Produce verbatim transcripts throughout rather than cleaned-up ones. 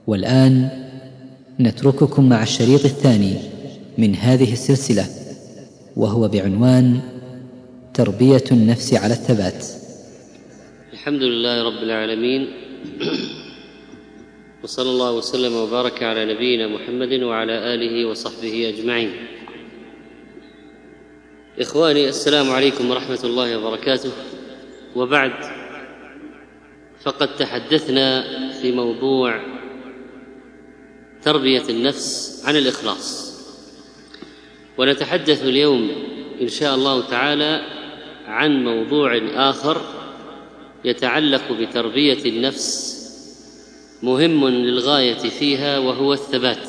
والآن نترككم مع الشريط الثاني من هذه السلسلة، وهو بعنوان تربية النفس على الثبات. الحمد لله رب العالمين، وصلى الله وسلم وبارك على نبينا محمد وعلى آله وصحبه أجمعين. إخواني، السلام عليكم ورحمة الله وبركاته. وبعد، فقد تحدثنا في موضوع تربية النفس عن الإخلاص، ونتحدث اليوم إن شاء الله تعالى عن موضوع آخر يتعلق بتربية النفس، مهم للغاية فيها، وهو الثبات.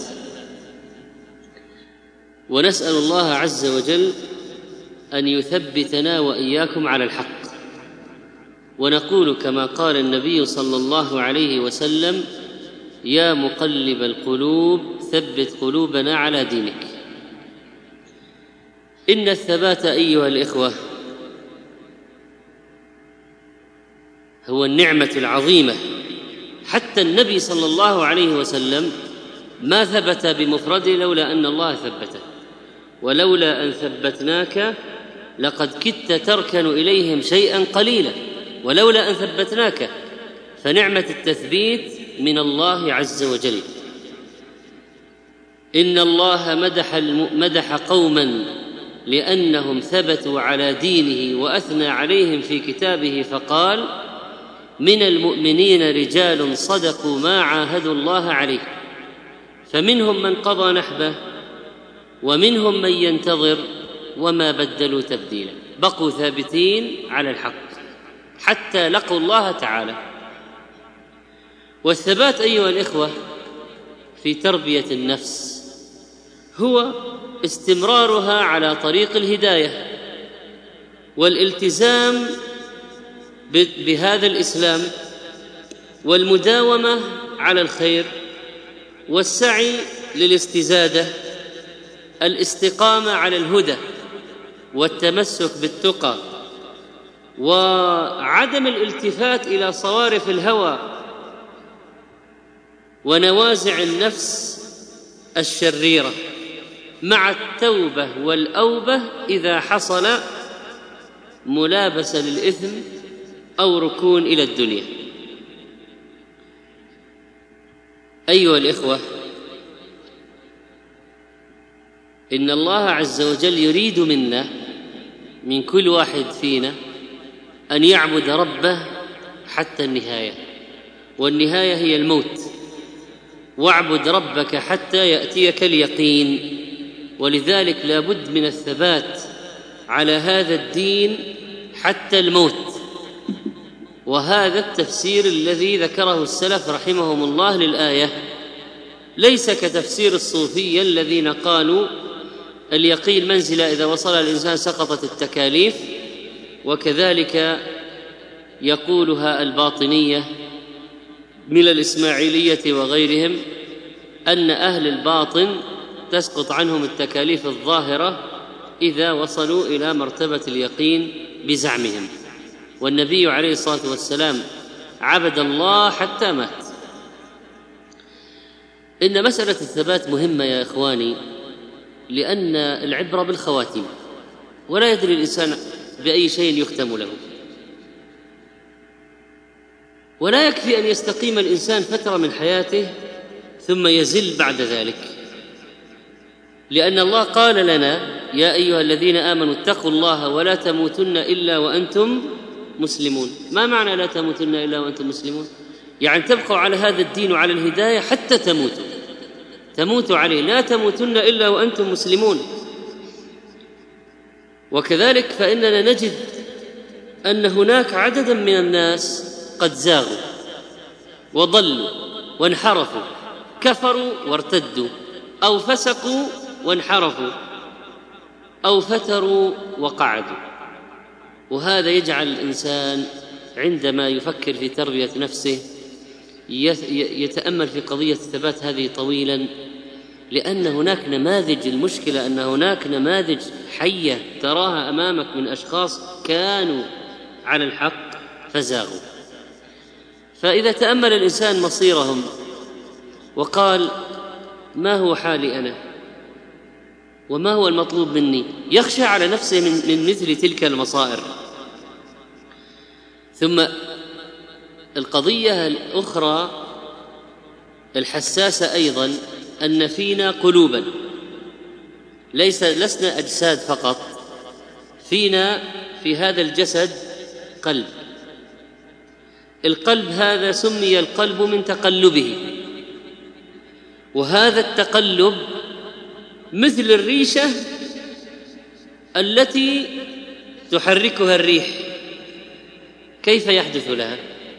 ونسأل الله عز وجل أن يثبتنا وإياكم على الحق، ونقول كما قال النبي صلى الله عليه وسلم: يا مقلب القلوب ثبت قلوبنا على دينك. إن الثبات أيها الإخوة هو النعمة العظيمة. حتى النبي صلى الله عليه وسلم ما ثبت بمفرده لولا أن الله ثبته، ولولا أن ثبتناك لقد كدت تركن إليهم شيئا قليلا، ولولا أن ثبتناك. فنعمة التثبيت من الله عز وجل. إن الله مدح مدح قوما لأنهم ثبتوا على دينه، وأثنى عليهم في كتابه فقال: من المؤمنين رجال صدقوا ما عاهدوا الله عليه، فمنهم من قضى نحبه ومنهم من ينتظر وما بدلوا تبديلا. بقوا ثابتين على الحق حتى لقوا الله تعالى. والثبات أيها الإخوة في تربية النفس هو استمرارها على طريق الهداية والالتزام بهذا الإسلام، والمداومة على الخير، والسعي للاستزادة، الاستقامة على الهدى، والتمسك بالتقى، وعدم الالتفات إلى صوارف الهوى ونوازع النفس الشريرة، مع التوبة والأوبة إذا حصل ملابسة للإثم أو ركون إلى الدنيا. أيها الإخوة، إن الله عز وجل يريد منا، من كل واحد فينا، أن يعبد ربه حتى النهاية، والنهاية هي الموت. واعبد ربك حتى يأتيك اليقين. ولذلك لا بد من الثبات على هذا الدين حتى الموت. وهذا التفسير الذي ذكره السلف رحمهم الله للآية ليس كتفسير الصوفية الذين قالوا اليقين منزلة إذا وصل الإنسان سقطت التكاليف، وكذلك يقولها الباطنية من الإسماعيلية وغيرهم، أن أهل الباطن تسقط عنهم التكاليف الظاهرة إذا وصلوا إلى مرتبة اليقين بزعمهم. والنبي عليه الصلاة والسلام عبد الله حتى مات. إن مسألة الثبات مهمة يا إخواني، لأن العبرة بالخواتيم، ولا يدري الإنسان بأي شيء يختم له. ولا يكفي أن يستقيم الإنسان فترة من حياته ثم يزل بعد ذلك، لأن الله قال لنا: يا أيها الذين آمنوا اتقوا الله ولا تموتن إلا وأنتم مسلمون. ما معنى لا تموتن إلا وأنتم مسلمون؟ يعني تبقوا على هذا الدين وعلى الهداية حتى تموتوا، تموتوا عليه، لا تموتن إلا وأنتم مسلمون. وكذلك فإننا نجد أن هناك عددا من الناس قد زاغوا وضلوا وانحرفوا، كفروا وارتدوا، أو فسقوا وانحرفوا، أو فتروا وقعدوا. وهذا يجعل الإنسان عندما يفكر في تربية نفسه يتأمل في قضية الثبات هذه طويلا، لأن هناك نماذج. المشكلة أن هناك نماذج حية تراها أمامك من أشخاص كانوا على الحق فزاغوا. فإذا تأمل الإنسان مصيرهم وقال: ما هو حالي أنا وما هو المطلوب مني؟ يخشى على نفسه من, من مثل تلك المصائر. ثم القضية الأخرى الحساسة أيضا أن فينا قلوبا، ليس لسنا أجساد فقط، فينا في هذا الجسد قلب. القلب هذا سمي القلب من تقلبه، وهذا التقلب مثل الريشة التي تحركها الريح، كيف يحدث لها؟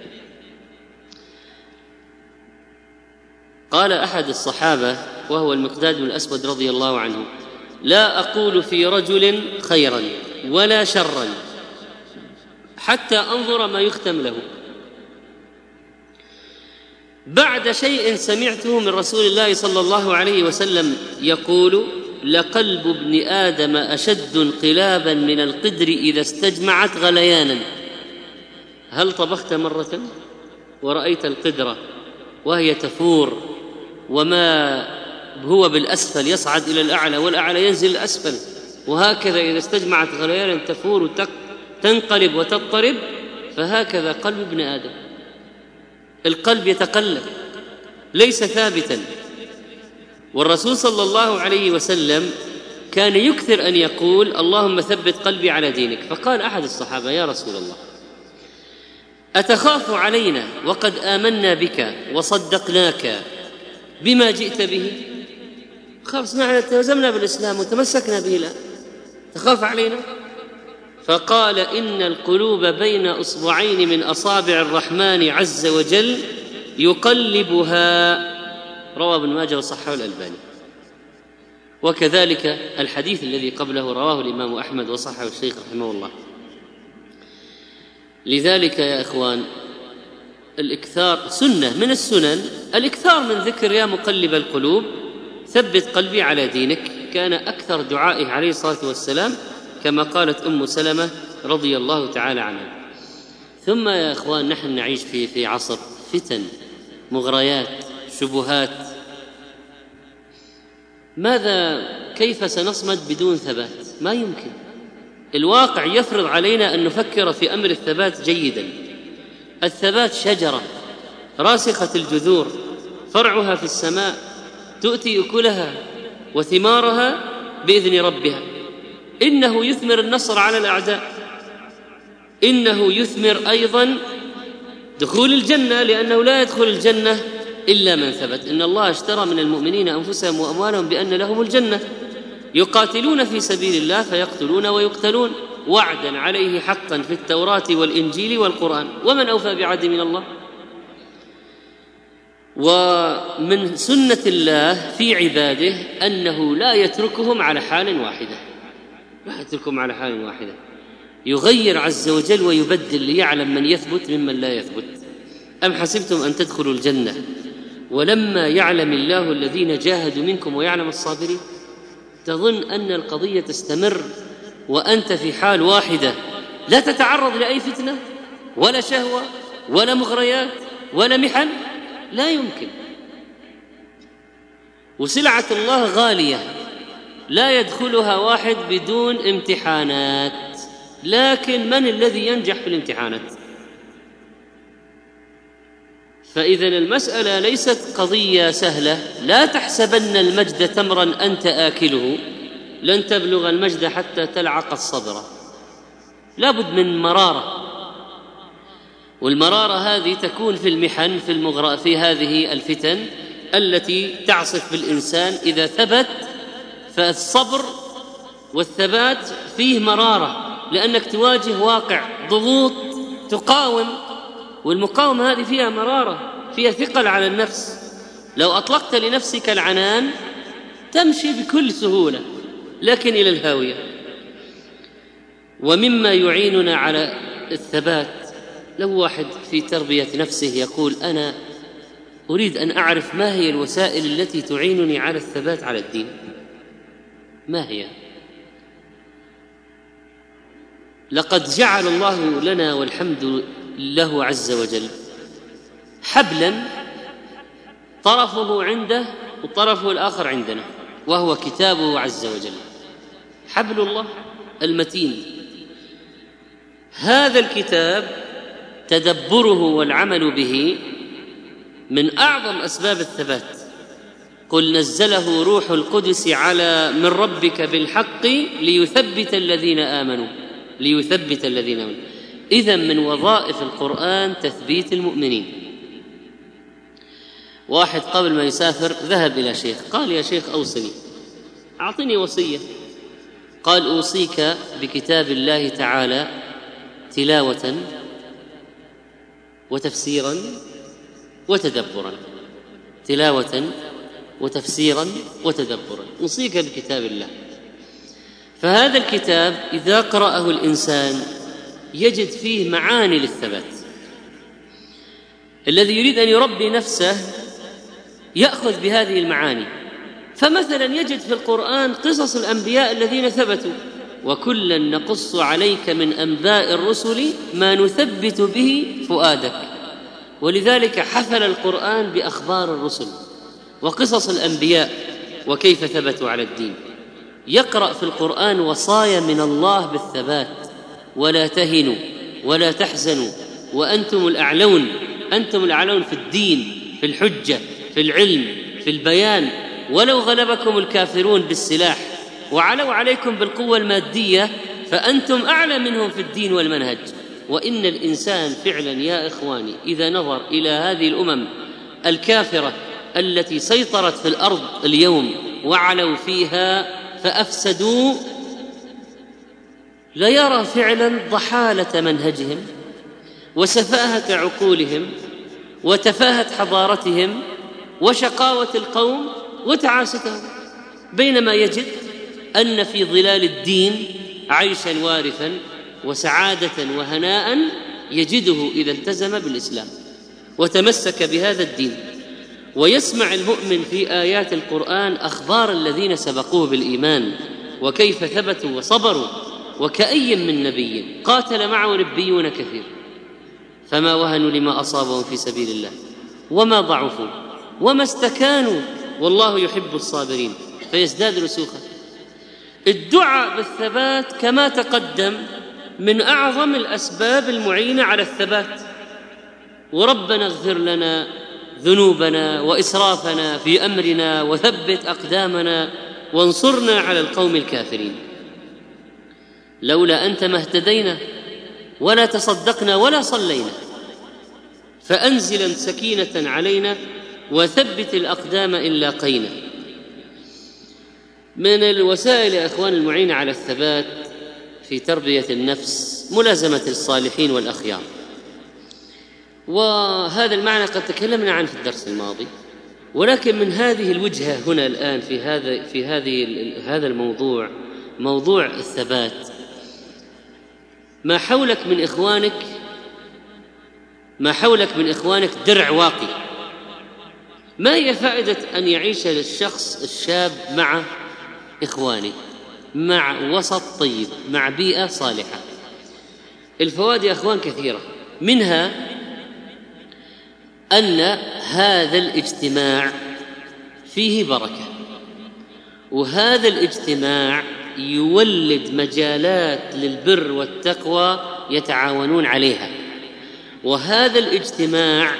قال أحد الصحابة وهو المقداد بن الأسود رضي الله عنه: لا أقول في رجل خيرا ولا شرا حتى أنظر ما يختم له. بعد شيء سمعته من رسول الله صلى الله عليه وسلم يقول: لقلب ابن آدم أشد انقلابا من القدر إذا استجمعت غليانا. هل طبخت مرة ورأيت القدرة وهي تفور وما هو بالأسفل يصعد إلى الأعلى والأعلى ينزل الأسفل، وهكذا إذا استجمعت غليانا تفور تنقلب وتضطرب؟ فهكذا قلب ابن آدم، القلب يتقلب ليس ثابتا. والرسول صلى الله عليه وسلم كان يكثر أن يقول: اللهم ثبت قلبي على دينك. فقال أحد الصحابة: يا رسول الله، أتخاف علينا وقد آمنا بك وصدقناك بما جئت به؟ خلاص نحن التزمنا بالإسلام وتمسكنا به، لا تخاف علينا؟ فقال: إن القلوب بين أصبعين من أصابع الرحمن عز وجل يقلبها. رواه ابن ماجه وصححه الألباني. وكذلك الحديث الذي قبله رواه الإمام أحمد وصححه الشيخ رحمه الله. لذلك يا إخوان، الإكثار سنة من السنن، الإكثار من ذكر يا مقلب القلوب ثبت قلبي على دينك. كان أكثر دعائه عليه الصلاة والسلام كما قالت أم سلمة رضي الله تعالى عنها. ثم يا إخوان، نحن نعيش في في عصر فتن، مغريات، شبهات. ماذا كيف سنصمد بدون ثبات؟ ما يمكن. الواقع يفرض علينا أن نفكر في أمر الثبات جيدا. الثبات شجرة راسخة الجذور، فرعها في السماء، تؤتي أكلها وثمارها بإذن ربها. إنه يثمر النصر على الأعداء، إنه يثمر أيضا دخول الجنة، لأنه لا يدخل الجنة إلا من ثبت. إن الله اشترى من المؤمنين أنفسهم وأموالهم بأن لهم الجنة، يقاتلون في سبيل الله فيقتلون ويقتلون، وعدا عليه حقا في التوراة والإنجيل والقرآن، ومن أوفى بعهده من الله. ومن سنة الله في عباده أنه لا يتركهم على حال واحدة، لا يتركهم على حال واحدة، يغير عز وجل ويبدل ليعلم من يثبت ممن لا يثبت. أم حسبتم أن تدخلوا الجنة ولما يعلم الله الذين جاهدوا منكم ويعلم الصابرين؟ تظن أن القضية تستمر وأنت في حال واحدة لا تتعرض لأي فتنة ولا شهوة ولا مغريات ولا محن؟ لا يمكن. وسلعة الله غالية لا يدخلها واحد بدون امتحانات، لكن من الذي ينجح في الامتحانات؟ فإذا المسألة ليست قضية سهلة. لا تحسبن المجد تمرا أنت آكله، لن تبلغ المجد حتى تلعق الصبر. لابد من مرارة، والمرارة هذه تكون في المحن، في المغرى، في هذه الفتن التي تعصف بالإنسان. إذا ثبت فالصبر والثبات فيه مرارة، لأنك تواجه واقع، ضغوط، تقاوم، والمقاومة هذه فيها مرارة، فيها ثقل على النفس. لو أطلقت لنفسك العنان تمشي بكل سهولة، لكن إلى الهاوية. ومما يعيننا على الثبات، لو واحد في تربية نفسه يقول: أنا أريد أن أعرف ما هي الوسائل التي تعينني على الثبات على الدين، ما هي؟ لقد جعل الله لنا والحمد له عز وجل حبلا طرفه عنده وطرفه الآخر عندنا، وهو كتابه عز وجل، حبل الله المتين. هذا الكتاب تدبره والعمل به من أعظم أسباب الثبات. قل نزله روح القدس على من ربك بالحق ليثبت الذين آمنوا ليثبت الذين آمنوا. إذن من وظائف القرآن تثبيت المؤمنين. واحد قبل ما يسافر ذهب إلى شيخ، قال يا شيخ أوصني، أعطني وصية. قال أوصيك بكتاب الله تعالى تلاوة وتفسيرا وتدبرا، تلاوة وتفسيرا وتدبرا، أوصيك بكتاب الله. فهذا الكتاب إذا قرأه الإنسان يجد فيه معاني للثبات. الذي يريد أن يربي نفسه يأخذ بهذه المعاني. فمثلا يجد في القرآن قصص الأنبياء الذين ثبتوا، وكلا نقص عليك من أنباء الرسل ما نثبت به فؤادك. ولذلك حفل القرآن بأخبار الرسل وقصص الأنبياء وكيف ثبتوا على الدين. يقرأ في القرآن وصايا من الله بالثبات: ولا تهنوا ولا تحزنوا وأنتم الأعلون، أنتم الأعلون في الدين، في الحجة، في العلم، في البيان، ولو غلبكم الكافرون بالسلاح وعلوا عليكم بالقوة المادية فأنتم أعلى منهم في الدين والمنهج. وإن الإنسان فعلا يا إخواني إذا نظر إلى هذه الأمم الكافرة التي سيطرت في الأرض اليوم وعلوا فيها فأفسدوا، ليرى فعلا ضحالة منهجهم وسفاهة عقولهم وتفاهة حضارتهم وشقاوة القوم وتعاستهم، بينما يجد أن في ظلال الدين عيشا وارثا وسعادة وهناء يجده إذا التزم بالإسلام وتمسك بهذا الدين. ويسمع المؤمن في آيات القرآن أخبار الذين سبقوه بالإيمان وكيف ثبتوا وصبروا، وكأي من نبي قاتل معه ربيون كثير فما وهنوا لما أصابهم في سبيل الله وما ضعفوا وما استكانوا والله يحب الصابرين فيزداد رسوخا. الدعاء بالثبات كما تقدم من أعظم الأسباب المعينة على الثبات. وربنا اغفر لنا ذنوبنا وإسرافنا في أمرنا وثبت أقدامنا وانصرنا على القوم الكافرين. لولا أنت ما اهتدينا ولا تصدقنا ولا صلينا، فأنزلا سكينة علينا وثبت الأقدام إن لاقينا. من الوسائل يا أخوان المعينة على الثبات في تربية النفس ملازمة الصالحين والأخيار. وهذا المعنى قد تكلمنا عنه في الدرس الماضي، ولكن من هذه الوجهة هنا الآن في هذا في هذه هذا الموضوع، موضوع الثبات. ما حولك من إخوانك ما حولك من إخوانك درع واقي. ما هي فائدة أن يعيش الشخص الشاب مع إخوانه، مع وسط طيب، مع بيئة صالحة؟ الفوائد يا أخوان كثيرة، منها أن هذا الاجتماع فيه بركة، وهذا الاجتماع يولد مجالات للبر والتقوى يتعاونون عليها، وهذا الاجتماع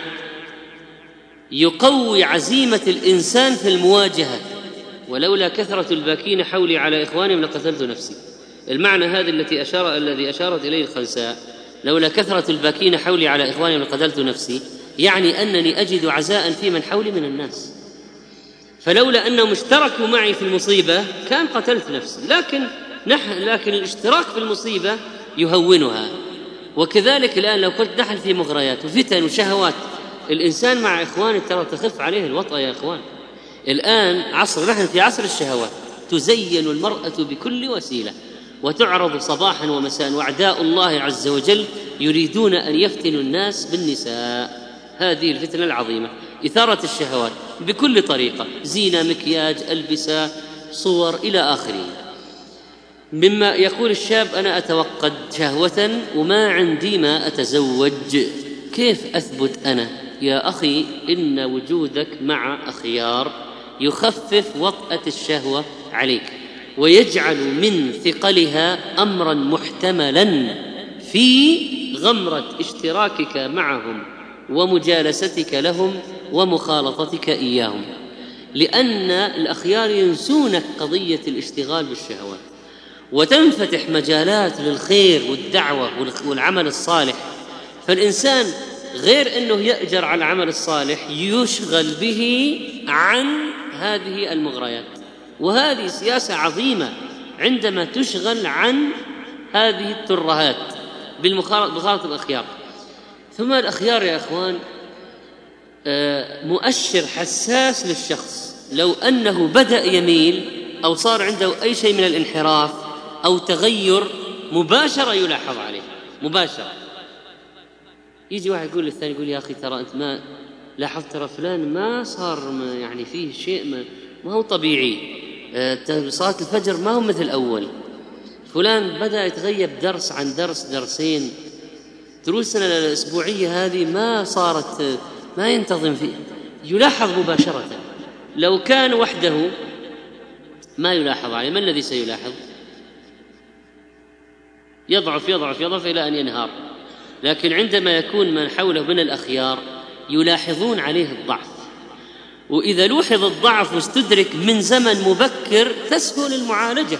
يقوي عزيمة الإنسان في المواجهة. ولولا كثرة الباكين حولي على إخوانهم لقتلت نفسي. المعنى هذا التي أشار الذي أشارت إليه الخنساء، لولا كثرة الباكين حولي على إخوانهم لقتلت نفسي، يعني أنني أجد عزاء في من حولي من الناس، فلولا أنهم اشتركوا معي في المصيبة كان قتلت نفسي. لكن نحن لكن الاشتراك في المصيبة يهونها. وكذلك الآن لو قلت نحن في مغريات وفتن وشهوات، الإنسان مع إخوانه ترى تخف عليه الوطأ يا إخوان. الآن عصر، نحن في عصر الشهوات، تزين المرأة بكل وسيلة وتعرض صباحا ومساء، وأعداء الله عز وجل يريدون أن يفتنوا الناس بالنساء. هذه الفتنة العظيمة، إثارة الشهوات بكل طريقة، زينة، مكياج، ألبسة، صور إلى آخره. مما يقول الشاب أنا أتوقد شهوة وما عندي ما أتزوج، كيف أثبت أنا يا أخي إن وجودك مع أخيار يخفف وطأة الشهوة عليك ويجعل من ثقلها أمرا محتملا في غمرة اشتراكك معهم ومجالستك لهم ومخالطتك إياهم، لأن الأخيار ينسونك قضية الاشتغال بالشهوات، وتنفتح مجالات للخير والدعوة والعمل الصالح. فالإنسان غير أنه يأجر على العمل الصالح يشغل به عن هذه المغريات، وهذه سياسة عظيمة عندما تشغل عن هذه الترهات بالمخالطة الأخيار. ثم الأخيار يا أخوان مؤشر حساس للشخص، لو أنه بدأ يميل أو صار عنده أي شيء من الانحراف أو تغير مباشرة يلاحظ عليه مباشرة. يجي واحد يقول للثاني يقول يا أخي ترى أنت ما لاحظت ترى فلان ما صار ما يعني فيه شيء ما, ما هو طبيعي، صلاة الفجر ما هو مثل أول، فلان بدأ يتغيب درس عن درس درسين، دروسنا الأسبوعية هذه ما صارت ما ينتظم فيه، يلاحظ مباشرة. لو كان وحده ما يلاحظ عليه، ما الذي سيلاحظ؟ يضعف يضعف يضعف إلى أن ينهار. لكن عندما يكون من حوله من الأخيار يلاحظون عليه الضعف، وإذا لوحظ الضعف واستدرك من زمن مبكر تسهل المعالجة.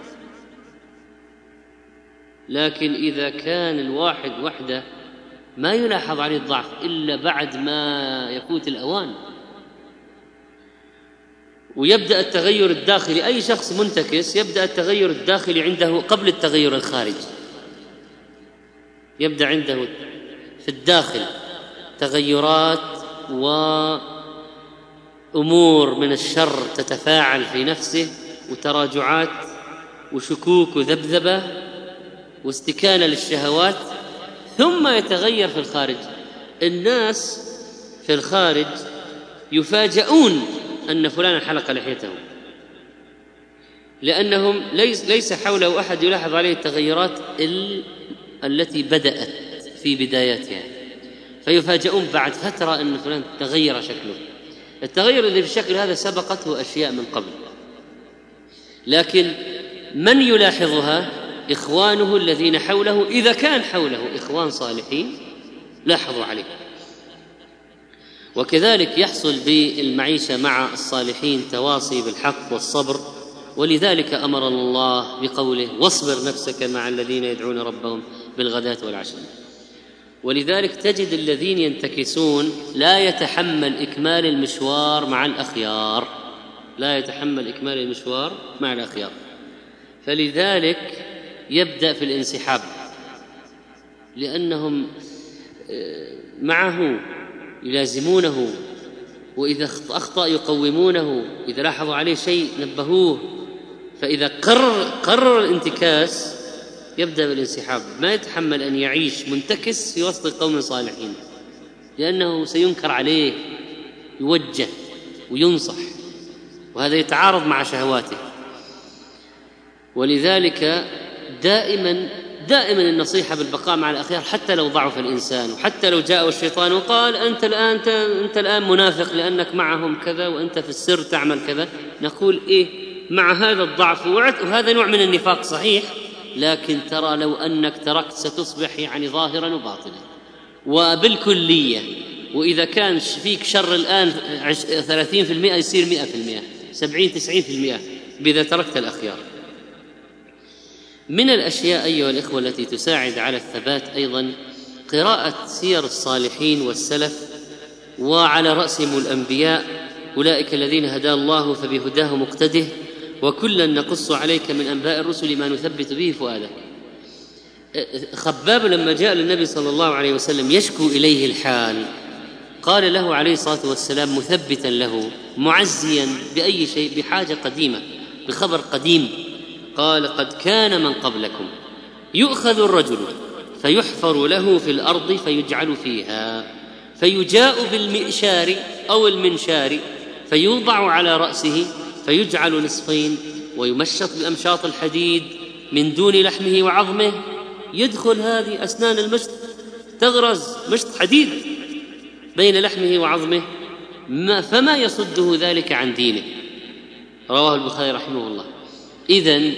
لكن إذا كان الواحد وحده ما يلاحظ عليه الضعف إلا بعد ما يفوت الأوان، ويبدأ التغير الداخلي. أي شخص منتكس يبدأ التغير الداخلي عنده قبل التغير الخارجي، يبدأ عنده في الداخل تغيرات وأمور من الشر تتفاعل في نفسه، وتراجعات وشكوك وذبذبة واستكانة للشهوات، ثم يتغير في الخارج. الناس في الخارج يفاجؤون أن فلانا حلق لحيته، لأنهم ليس, ليس حوله أحد يلاحظ عليه التغيرات التي بدأت في بداياتها، فيفاجؤون بعد فترة أن فلان تغير شكله. التغير الذي في الشكل هذا سبقته أشياء من قبل، لكن من يلاحظها؟ إخوانه الذين حوله، إذا كان حوله إخوان صالحين لاحظوا عليه. وكذلك يحصل بالمعيشة مع الصالحين تواصي بالحق والصبر، ولذلك أمر الله بقوله واصبر نفسك مع الذين يدعون ربهم بالغداة والعشي. ولذلك تجد الذين ينتكسون لا يتحمل إكمال المشوار مع الأخيار، لا يتحمل إكمال المشوار مع الأخيار، فلذلك يبدأ في الانسحاب، لأنهم معه يلازمونه، وإذا أخطأ يقومونه، إذا لاحظوا عليه شيء نبهوه، فإذا قرر قرر الانتكاس يبدأ بالانسحاب، ما يتحمل أن يعيش منتكس في وسط قوم صالحين، لأنه سينكر عليه، يوجه وينصح، وهذا يتعارض مع شهواته. ولذلك دائما دائما النصيحة بالبقاء مع الأخيار حتى لو ضعف الإنسان، وحتى لو جاءه الشيطان وقال أنت الآن أنت, أنت الآن منافق لأنك معهم كذا وأنت في السر تعمل كذا، نقول إيه مع هذا الضعف وهذا نوع من النفاق صحيح، لكن ترى لو أنك تركت ستصبح يعني ظاهرا وباطنا وبالكلية، وإذا كان فيك شر الآن ثلاثين في المئة يصير مئة في المئة، سبعين تسعين في المئة بإذا تركت الأخيار. من الأشياء أيها الإخوة التي تساعد على الثبات أيضا قراءة سير الصالحين والسلف، وعلى رأسهم الأنبياء، أولئك الذين هدى الله فبهداه مقتده، وكلا نقص عليك من أنباء الرسل ما نثبت به فؤادك. خباب لما جاء للنبي صلى الله عليه وسلم يشكو إليه الحال، قال له عليه الصلاة والسلام مثبتا له معزيا بأي شيء؟ بحاجة قديمة، بخبر قديم، قال قد كان من قبلكم يؤخذ الرجل فيحفر له في الأرض فيجعل فيها، فيجاء بالمئشار أو المنشار فيوضع على رأسه فيجعل نصفين ويمشط بأمشاط الحديد من دون لحمه وعظمه، يدخل هذه أسنان المشط تغرز مشط حديد بين لحمه وعظمه ما فما يصده ذلك عن دينه. رواه البخاري رحمه الله. إذن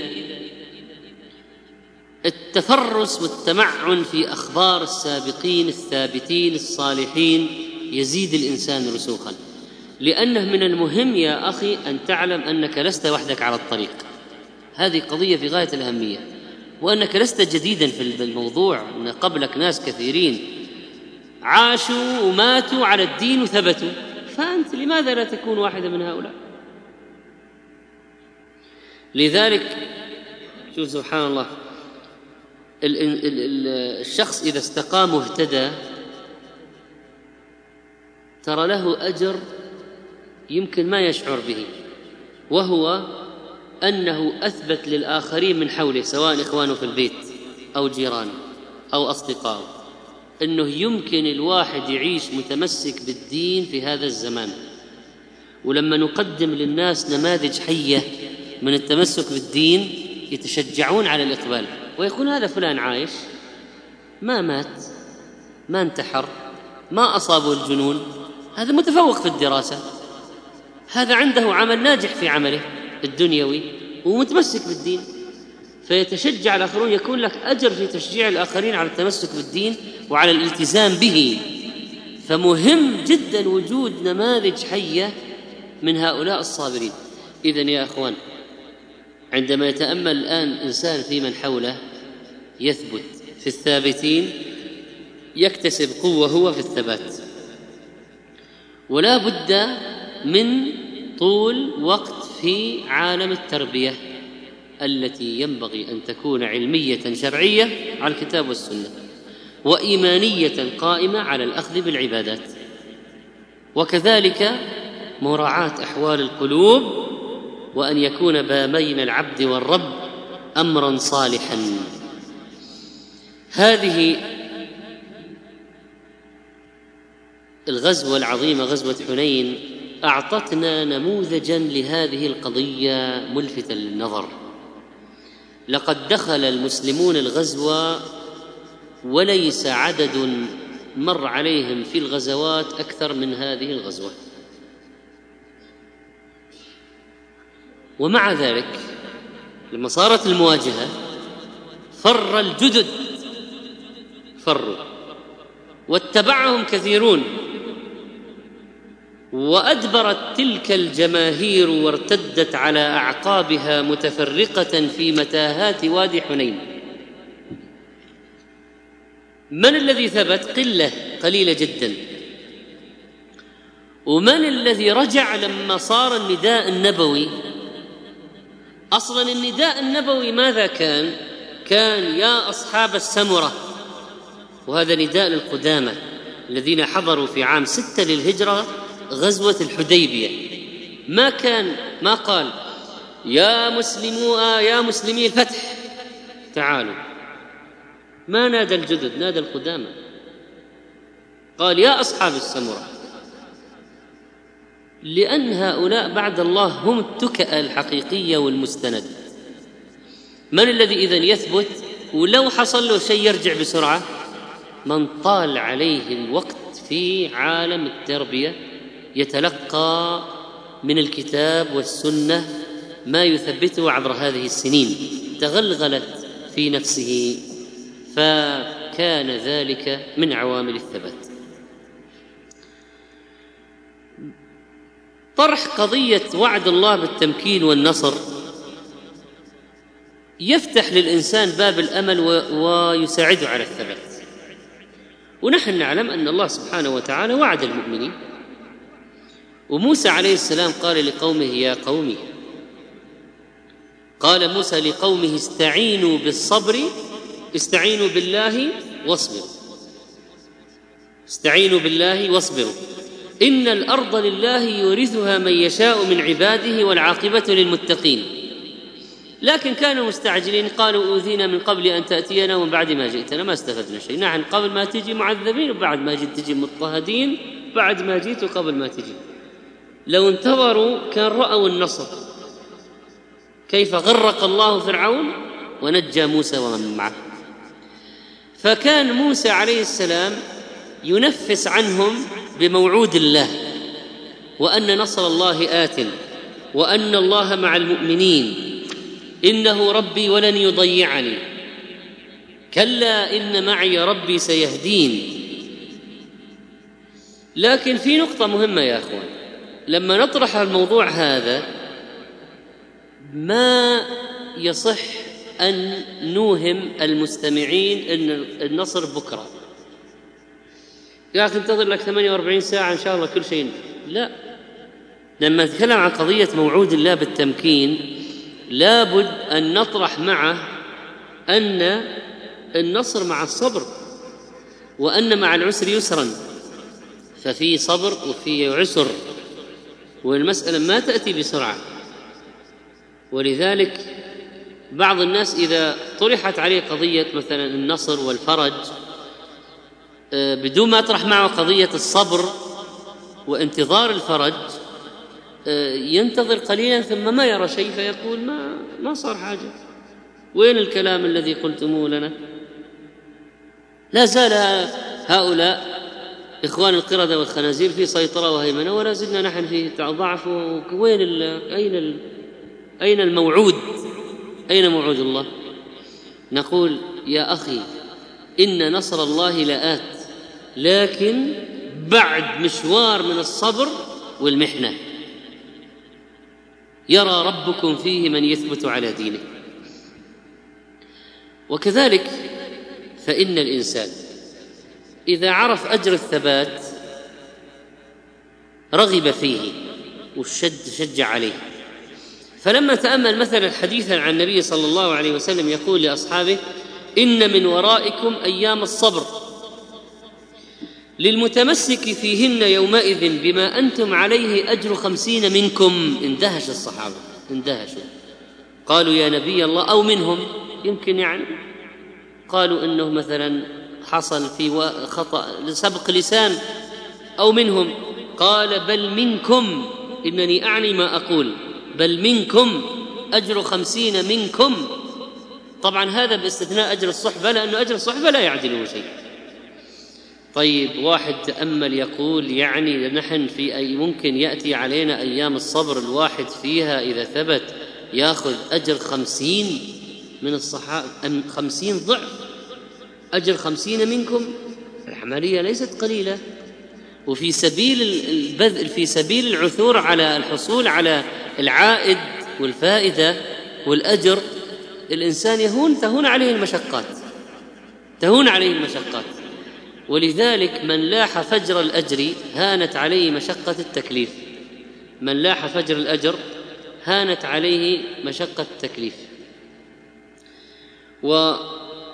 التفرس والتمعن في أخبار السابقين الثابتين الصالحين يزيد الإنسان رسوخا، لأنه من المهم يا أخي أن تعلم أنك لست وحدك على الطريق. هذه قضية في غاية الأهمية، وأنك لست جديدا في الموضوع، أن قبلك ناس كثيرين عاشوا وماتوا على الدين وثبتوا، فأنت لماذا لا تكون واحدا من هؤلاء؟ لذلك شوف سبحان الله، الشخص إذا استقام واهتدى ترى له أجر يمكن ما يشعر به، وهو أنه أثبت للآخرين من حوله سواء إخوانه في البيت أو جيرانه أو أصدقائه أنه يمكن الواحد يعيش متمسك بالدين في هذا الزمان. ولما نقدم للناس نماذج حية من التمسك بالدين يتشجعون على الإقبال، ويكون هذا فلان عايش ما مات ما انتحر ما أصابه الجنون، هذا متفوق في الدراسة، هذا عنده عمل ناجح في عمله الدنيوي ومتمسك بالدين، فيتشجع الآخرون، يكون لك أجر في تشجيع الآخرين على التمسك بالدين وعلى الالتزام به. فمهم جدا وجود نماذج حية من هؤلاء الصابرين. إذن يا أخوان، عندما يتأمل الآن إنسان في من حوله يثبت في الثابتين يكتسب قوة هو في الثبات، ولا بد من طول وقت في عالم التربية التي ينبغي أن تكون علمية شرعية على الكتاب والسنة، وإيمانية قائمة على الأخذ بالعبادات، وكذلك مراعاة أحوال القلوب، وأن يكون بين العبد والرب أمرا صالحا. هذه الغزوة العظيمة غزوة حنين أعطتنا نموذجا لهذه القضية ملفتة للنظر. لقد دخل المسلمون الغزوة وليس عدد مر عليهم في الغزوات أكثر من هذه الغزوة، ومع ذلك لما صارت المواجهة فر الجدد، فروا واتبعهم كثيرون، وأدبرت تلك الجماهير وارتدت على أعقابها متفرقة في متاهات وادي حنين. من الذي ثبت؟ قلة قليلة جدا. ومن الذي رجع لما صار النداء النبوي؟ أصلا النداء النبوي ماذا كان؟ كان يا أصحاب السمرة، وهذا نداء للقدامى الذين حضروا في عام ستة للهجرة غزوة الحديبية. ما كان ما قال يا مسلموا يا مسلمي الفتح تعالوا، ما نادى الجدد، نادى القدامى، قال يا أصحاب السمرة، لأن هؤلاء بعد الله هم التكأ الحقيقية والمستند. من الذي إذن يثبت ولو حصل له شيء يرجع بسرعة؟ من طال عليه الوقت في عالم التربية يتلقى من الكتاب والسنة ما يثبته عبر هذه السنين، تغلغلت في نفسه، فكان ذلك من عوامل الثبات. طرح قضية وعد الله بالتمكين والنصر يفتح للإنسان باب الأمل ويساعده على الثبات. ونحن نعلم أن الله سبحانه وتعالى وعد المؤمنين، وموسى عليه السلام قال لقومه يا قومي، قال موسى لقومه استعينوا بالصبر، استعينوا بالله واصبروا، استعينوا بالله واصبروا إن الأرض لله يورثها من يشاء من عباده والعاقبة للمتقين. لكن كانوا مستعجلين، قالوا أوذينا من قبل أن تأتينا ومن بعد ما جئتنا، ما استفدنا شيء. نعم، قبل ما تجي معذبين وبعد ما جيت تجي مضطهدين، بعد ما جيت وقبل ما تجي. لو انتظروا كان رأوا النصر، كيف غرق الله فرعون ونجى موسى ومن معه. فكان موسى عليه السلام ينفس عنهم بموعود الله وأن نصر الله آت وأن الله مع المؤمنين، إنه ربي ولن يضيعني، كلا إن معي ربي سيهدين. لكن في نقطة مهمة يا أخوان، لما نطرح الموضوع هذا ما يصح أن نوهم المستمعين أن النصر بكرة، يا أخي انتظر لك ثمانية وأربعين ساعة إن شاء الله كل شيء. لا، لما نتكلم عن قضية موعود الله بالتمكين لابد أن نطرح معه أن النصر مع الصبر، وأن مع العسر يسرا، ففي صبر وفي عسر، والمسألة ما تأتي بسرعة. ولذلك بعض الناس إذا طرحت عليه قضية مثلا النصر والفرج بدون ما أطرح معه قضية الصبر وانتظار الفرج ينتظر قليلا ثم ما يرى شيء فيقول ما ما صار حاجة، وين الكلام الذي قلتموه لنا؟ لا زال هؤلاء إخوان القردة والخنازير في سيطرة وهيمنة، ولا زلنا نحن في ضعف. وين ال أين ال أين الموعود؟ أين موعود الله؟ نقول يا أخي إن نصر الله لآت، لكن بعد مشوار من الصبر والمحنة، يرى ربكم فيه من يثبت على دينه. وكذلك فإن الإنسان إذا عرف أجر الثبات رغب فيه وشد شجع عليه. فلما تأمل مثلا حديثا عن النبي صلى الله عليه وسلم يقول لأصحابه: إن من ورائكم أيام الصبر للمتمسك فيهن يومئذ بما أنتم عليه أجر خمسين منكم. اندهش الصحابة، اندهشوا، قالوا يا نبي الله، أو منهم، يمكن يعني قالوا إنه مثلا حصل في خطأ سبق لسان، أو منهم. قال بل منكم، إنني أعني ما أقول، بل منكم أجر خمسين منكم. طبعا هذا باستثناء أجر الصحبة، لأنه أجر الصحبة لا يعدله شيء. طيب واحد تأمل يقول يعني نحن في أي ممكن يأتي علينا أيام الصبر الواحد فيها إذا ثبت يأخذ أجر خمسين من الصحابة، خمسين ضعف أجر خمسين منكم. العملية ليست قليلة، وفي سبيل البذل، في سبيل العثور على الحصول على العائد والفائدة والأجر، الإنسان يهون تهون عليه المشقات، تهون عليه المشقات. ولذلك من لاح فجر الأجر هانت عليه مشقة التكليف، من لاح فجر الأجر هانت عليه مشقة التكليف. وفعل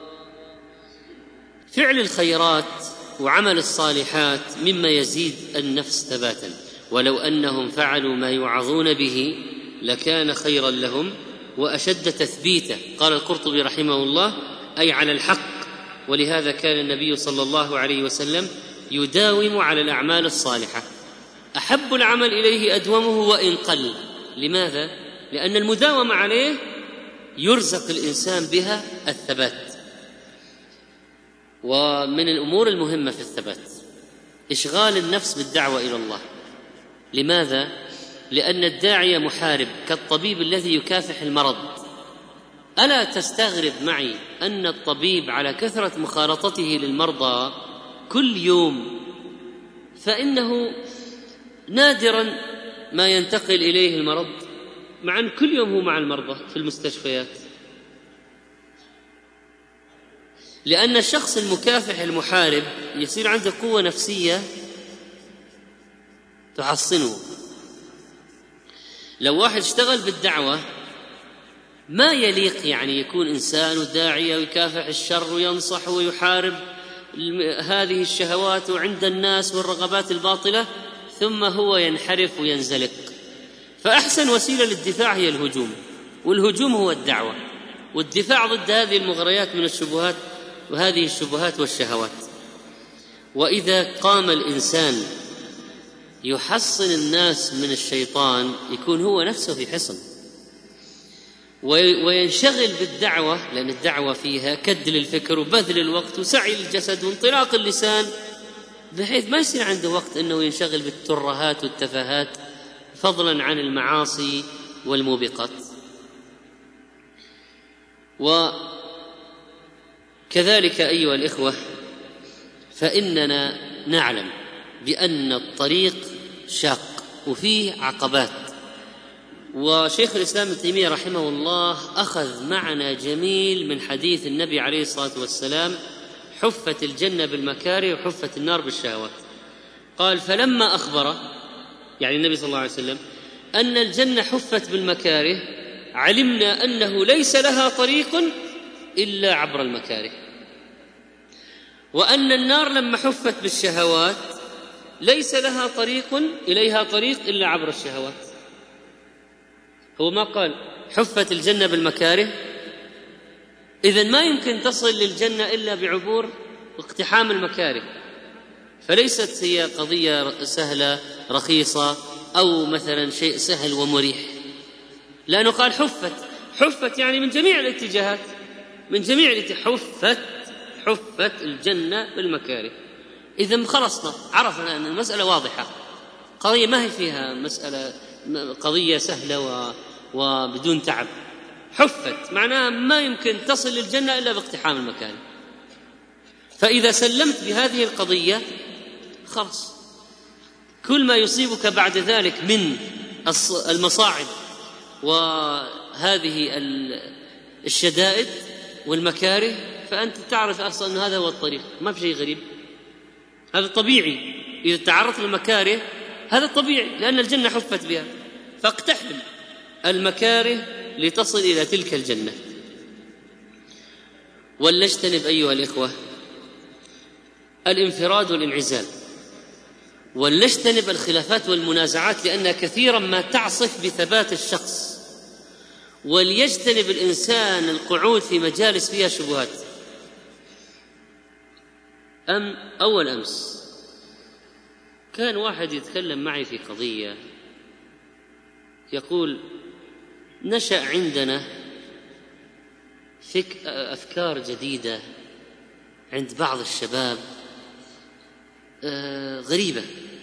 الخيرات وعمل الصالحات مما يزيد النفس ثباتا، ولو أنهم فعلوا ما يوعظون به لكان خيرا لهم وأشد تثبيتا. قال القرطبي رحمه الله: أي على الحق. ولهذا كان النبي صلى الله عليه وسلم يداوم على الأعمال الصالحة، أحب العمل إليه أدومه وإن قل. لماذا؟ لأن المداومة عليه يرزق الإنسان بها الثبات. ومن الأمور المهمة في الثبات إشغال النفس بالدعوة إلى الله. لماذا؟ لأن الداعية محارب كالطبيب الذي يكافح المرض. ألا تستغرب معي أن الطبيب على كثرة مخالطته للمرضى كل يوم فإنه نادرا ما ينتقل إليه المرض، مع أن كل يوم هو مع المرضى في المستشفيات. لأن الشخص المكافح المحارب يصير عنده قوة نفسية تحصنه. لو واحد اشتغل بالدعوة ما يليق يعني يكون إنسان داعية ويكافح الشر وينصح ويحارب هذه الشهوات وعند الناس والرغبات الباطلة ثم هو ينحرف وينزلق. فأحسن وسيلة للدفاع هي الهجوم، والهجوم هو الدعوة، والدفاع ضد هذه المغريات من الشبهات وهذه الشبهات والشهوات. وإذا قام الإنسان يحصن الناس من الشيطان يكون هو نفسه في حصن، وينشغل بالدعوة، لأن الدعوة فيها كد للفكر وبذل الوقت وسعي الجسد وانطلاق اللسان، بحيث ما يصير عنده وقت أنه ينشغل بالترهات والتفاهات فضلا عن المعاصي والموبقات. وكذلك أيها الإخوة، فإننا نعلم بأن الطريق شاق وفيه عقبات، وشيخ الإسلام ابن تيمية رحمه الله أخذ معنى جميل من حديث النبي عليه الصلاة والسلام: حفت الجنة بالمكاره وحفت النار بالشهوات. قال: فلما أخبر، يعني النبي صلى الله عليه وسلم، أن الجنة حفت بالمكاره، علمنا أنه ليس لها طريق إلا عبر المكاره، وأن النار لما حفت بالشهوات ليس لها طريق إليها طريق إلا عبر الشهوات. هو ما قال حفت الجنة بالمكاره؟ إذن ما يمكن تصل للجنة إلا بعبور واقتحام المكاره، فليست هي قضية سهلة رخيصة أو مثلا شيء سهل ومريح، لأنه قال حفت. حفت يعني من جميع الاتجاهات، من جميع الاتجاهات حفت حفت الجنة بالمكاره. إذن خلصنا، عرفنا أن المسألة واضحة، قضية ما هي فيها مسألة قضية سهلة و... وبدون تعب. حفت معناها ما يمكن تصل للجنة إلا باقتحام المكان. فإذا سلمت بهذه القضية خلص، كل ما يصيبك بعد ذلك من المصاعب وهذه الشدائد والمكاره فأنت تعرف أصلا أن هذا هو الطريق، ما في شيء غريب، هذا طبيعي. إذا تعرضت للمكاره هذا طبيعي، لأن الجنة حفت بها، فاقتحم المكاره لتصل إلى تلك الجنة. ولنجتنب أيها الإخوة الانفراد والانعزال، ولنجتنب الخلافات والمنازعات، لأنها كثيرا ما تعصف بثبات الشخص. وليجتنب الإنسان القعود في مجالس فيها شبهات. أم أول أمس كان واحد يتكلم معي في قضية، يقول: نشأ عندنا فك أفكار جديدة عند بعض الشباب آه غريبة،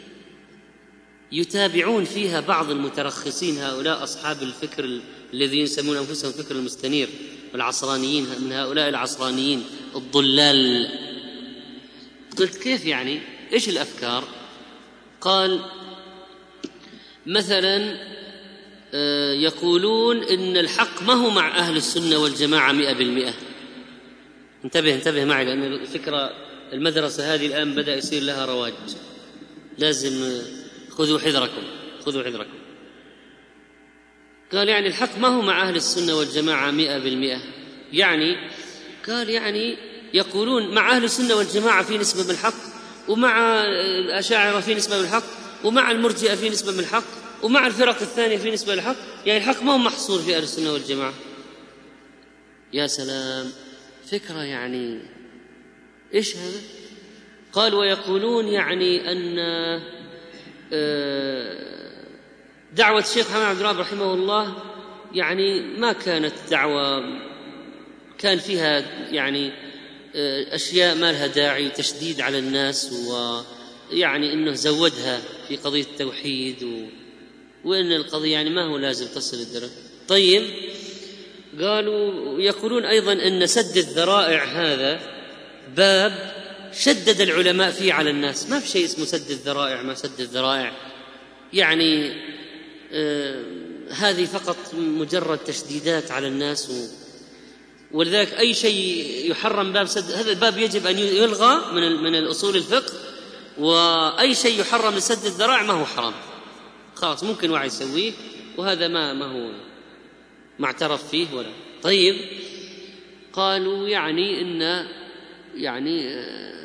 يتابعون فيها بعض المترخصين، هؤلاء أصحاب الفكر الذين يسمون أنفسهم فكر المستنير والعصرانيين، من هؤلاء العصرانيين الضلال. قلت: كيف يعني؟ إيش الأفكار؟ قال: مثلا يقولون إن الحق ما هو مع أهل السنة والجماعة مئة بالمئة. انتبه انتبه معي، لأن الفكرة المدرسة هذه الآن بدأ يصير لها رواج، لازم خذوا حذركم خذوا حذركم. قال: يعني الحق ما هو مع أهل السنة والجماعة مئة بالمئة، يعني قال يعني يقولون مع أهل السنة والجماعة في نسبة من الحق، ومع الأشاعرة في نسبة من الحق، ومع المرجئة في نسبة من الحق، ومع الفرق الثانية في نسبة للحق، يعني الحق ما هو محصور في أهل السنة والجماعة. يا سلام، فكرة يعني إيش هذا؟ قال: ويقولون يعني أن دعوة الشيخ محمد عبد الوهاب رحمه الله يعني ما كانت دعوة، كان فيها يعني أشياء ما لها داعي، تشديد على الناس، ويعني أنه زودها في قضية التوحيد، و... وأن القضية يعني ما هو لازم تصل الدرجة. طيب، قالوا يقولون أيضا أن سد الذرائع هذا باب شدد العلماء فيه على الناس، ما في شيء اسمه سد الذرائع، ما سد الذرائع يعني آه هذه فقط مجرد تشديدات على الناس، و... ولذلك أي شيء يحرم باب سد، هذا الباب يجب أن يلغى من من الأصول الفقه، وأي شيء يحرم لسد الذرائع ما هو حرام، خلاص ممكن واحد يسويه، وهذا ما ما هو ما اعترف فيه ولا. طيب، قالوا يعني إن يعني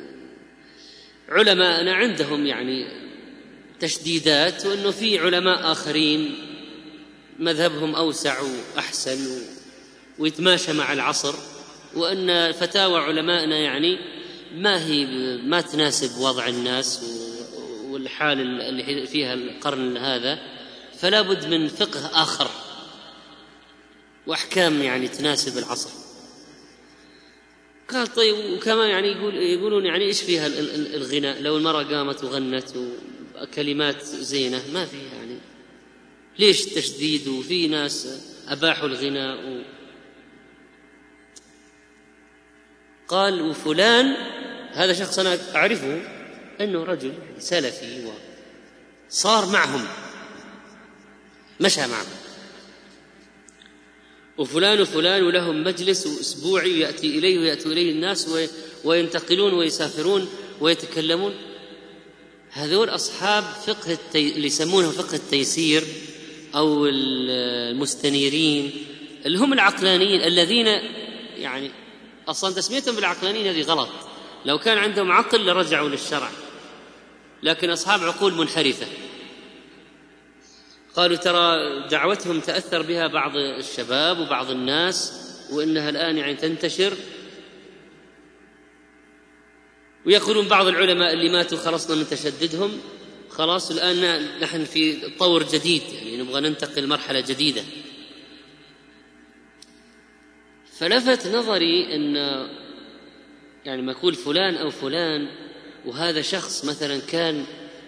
علماءنا عندهم يعني تشديدات، وأنه في علماء آخرين مذهبهم أوسع وأحسن ويتماشى مع العصر، وأن فتاوى علمائنا يعني ما هي ما تناسب وضع الناس والحال اللي فيها القرن هذا، فلا بد من فقه آخر وأحكام يعني تناسب العصر. قال طيب وكمان يعني يقول يقولون يعني إيش فيها الغناء؟ لو المرأة قامت وغنت وكلمات زينة ما فيها يعني، ليش تشديد؟ وفي ناس أباحوا الغناء و... قال وفلان هذا شخص أنا أعرفه أنه رجل سلفي وصار معهم مشى معهم، وفلان وفلان ولهم مجلس أسبوعي يأتي إليه ويأتوا إليه الناس وينتقلون ويسافرون ويتكلمون. هذول أصحاب فقه التي... اللي يسمونه فقه التيسير أو المستنيرين اللي هم العقلانيين الذين يعني أصلا تسميتهم بالعقلانيين هذه غلط، لو كان عندهم عقل لرجعوا للشرع، لكن أصحاب عقول منحرفة. قالوا ترى دعوتهم تأثر بها بعض الشباب وبعض الناس وإنها الآن يعني تنتشر، ويقولون بعض العلماء اللي ماتوا خلصنا من تشددهم، خلاص الآن نحن في طور جديد يعني نبغى ننتقل مرحلة جديدة. فلفت نظري أن يعني ما أقول فلان أو فلان وهذا شخص مثلا كان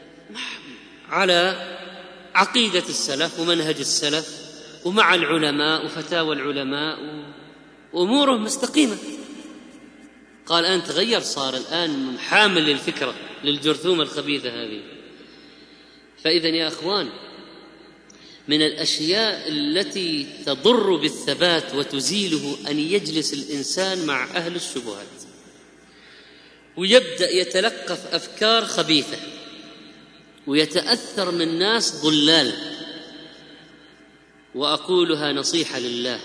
على عقيدة السلف ومنهج السلف ومع العلماء وفتاوى العلماء وأموره مستقيمة، قال الآن تغير، صار الآن حامل للفكرة للجرثومة الخبيثة هذه. فإذا يا أخوان من الأشياء التي تضر بالثبات وتزيله أن يجلس الإنسان مع أهل الشبهات ويبدأ يتلقف أفكار خبيثة ويتأثر من ناس ضلال. وأقولها نصيحة لله،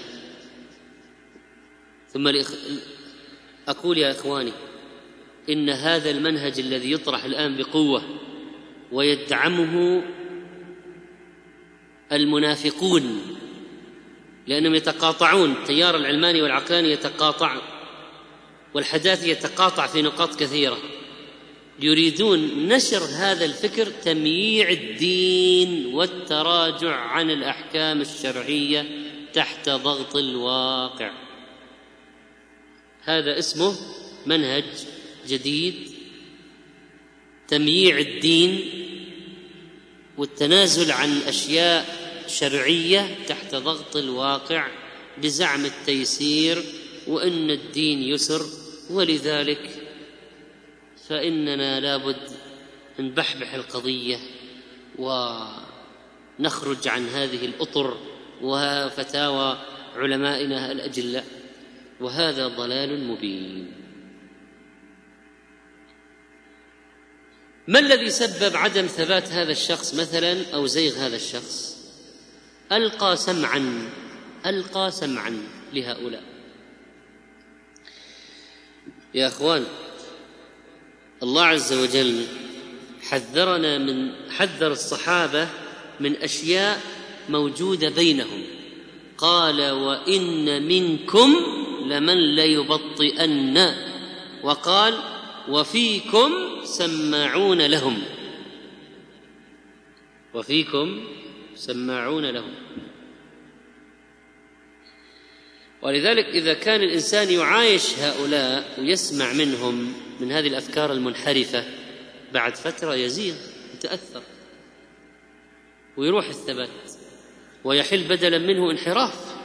ثم أقول يا إخواني إن هذا المنهج الذي يطرح الآن بقوة ويدعمه المنافقون لأنهم يتقاطعون، التيار العلماني والعقلاني يتقاطع والحداثي يتقاطع في نقاط كثيرة، يريدون نشر هذا الفكر تمييع الدين والتراجع عن الأحكام الشرعية تحت ضغط الواقع. هذا اسمه منهج جديد، تمييع الدين والتنازل عن أشياء شرعية تحت ضغط الواقع بزعم التيسير وأن الدين يسر. ولذلك فإننا لابد أن نبحبح القضية ونخرج عن هذه الأطر وفتاوى علمائنا الأجلاء، وهذا ضلال مبين. ما الذي سبب عدم ثبات هذا الشخص مثلا أو زيغ هذا الشخص؟ ألقى سمعا ألقى سمعا لهؤلاء. يا أخوان الله عز وجل حذرنا من حذر الصحابة من أشياء موجودة بينهم، قال وإن منكم لمن ليبطئن، وقال وفيكم سماعون لهم، وفيكم سماعون لهم. ولذلك إذا كان الإنسان يعايش هؤلاء ويسمع منهم من هذه الأفكار المنحرفة بعد فترة يزيغ يتأثر ويروح الثبات ويحل بدلا منه انحراف.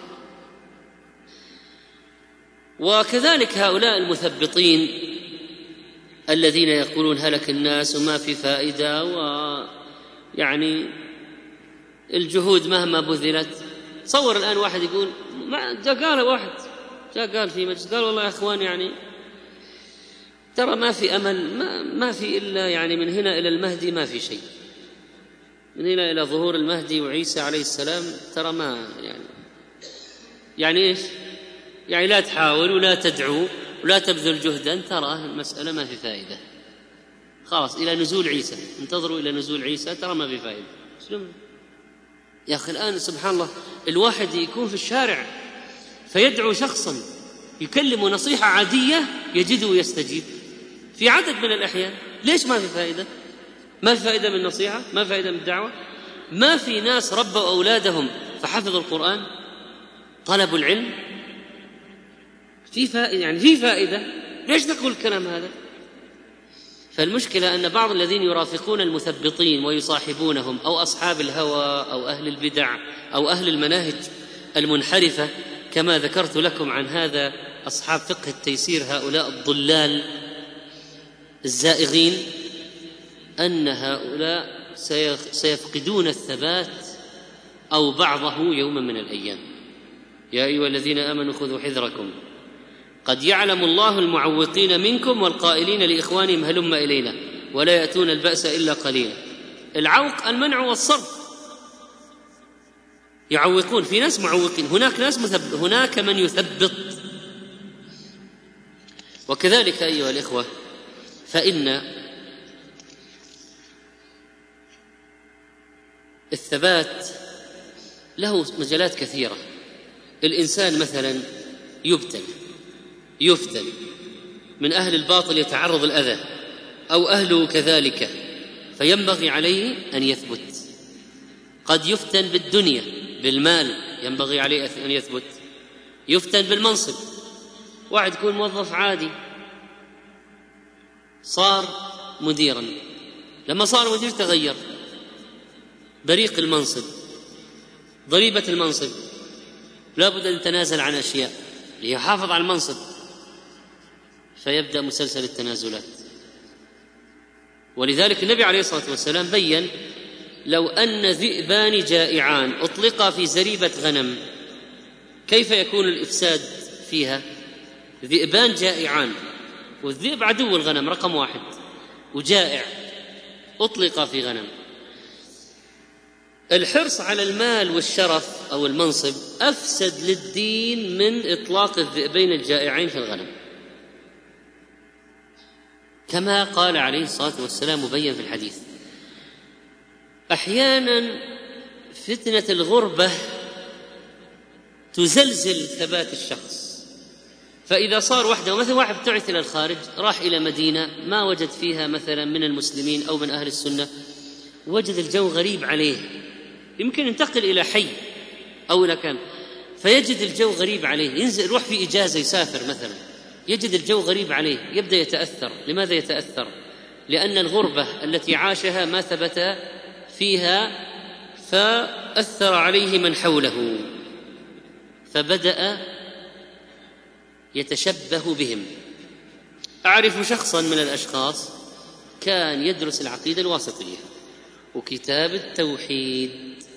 وكذلك هؤلاء المثبطين الذين يقولون هلك الناس وما في فائدة ويعني الجهود مهما بذلت. تصور الآن واحد يقول ما جاء قال واحد جاء قال في مجلس قال والله يا أخوان يعني ترى ما في أمل، ما, ما في إلا يعني من هنا إلى المهدي ما في شيء، من هنا إلى ظهور المهدي وعيسى عليه السلام ترى ما يعني يعني إيش يعني لا تحاول ولا تدعو ولا تبذل جهدا، ترى المسألة ما في فائدة، خلاص إلى نزول عيسى انتظروا إلى نزول عيسى ترى ما في فائدة. يا أخي الآن سبحان الله الواحد يكون في الشارع فيدعو شخصا يكلم نصيحة عادية يجده يستجيب في عدد من الأحيان. ليش ما في فائدة؟ ما في فائدة من النصيحة، ما في فائدة من الدعوة. ما في ناس ربوا أولادهم فحفظوا القرآن طلبوا العلم، في فائدة، يعني في فائدة، ليش تقول الكلام هذا؟ فالمشكلة أن بعض الذين يرافقون المثبطين ويصاحبونهم أو أصحاب الهوى أو أهل البدع أو أهل المناهج المنحرفة، كما ذكرت لكم عن هذا أصحاب فقه التيسير، هؤلاء الضلال الزائغين، أن هؤلاء سيفقدون الثبات أو بعضه يوما من الأيام. يا أيها الذين آمنوا خذوا حذركم قد يعلم الله المعوقين منكم والقائلين لإخوانهم هلم إلينا ولا يأتون البأس إلا قليلا. العوق المنع والصرف، يعوقون، في ناس معوقين، هناك ناس مثبت، هناك من يثبط. وكذلك أيها الإخوة، فإن الثبات له مجالات كثيرة. الإنسان مثلا يبتل يفتن من أهل الباطل، يتعرض الأذى أو أهله كذلك، فينبغي عليه أن يثبت. قد يفتن بالدنيا بالمال، ينبغي عليه أن يثبت. يفتن بالمنصب، واحد يكون موظف عادي صار مديرا، لما صار مدير تغير، بريق المنصب، ضريبة المنصب، لا بد أن يتنازل عن أشياء ليحافظ على المنصب، فيبدأ مسلسل التنازلات. ولذلك النبي عليه الصلاة والسلام بيّن لو أن ذئبان جائعان أطلقا في زريبة غنم كيف يكون الإفساد فيها؟ ذئبان جائعان، والذئب عدو الغنم رقم واحد، وجائع أطلق في غنم. الحرص على المال والشرف أو المنصب أفسد للدين من إطلاق الذئبين الجائعين في الغنم، كما قال عليه الصلاة والسلام مبين في الحديث. أحيانا فتنة الغربة تزلزل ثبات الشخص، فإذا صار وحده، مثلا واحد ابتعث إلى الخارج، راح إلى مدينة ما وجد فيها مثلا من المسلمين أو من أهل السنة، وجد الجو غريب عليه، يمكن ينتقل إلى حي أو إلى كان، فيجد الجو غريب عليه، ينزل يروح في إجازة يسافر مثلا، يجد الجو غريب عليه، يبدأ يتأثر. لماذا يتأثر؟ لأن الغربة التي عاشها ما ثبت فيها، فأثر عليه من حوله، فبدأ يتشبه بهم. أعرف شخصا من الأشخاص كان يدرس العقيدة الواسطية وكتاب التوحيد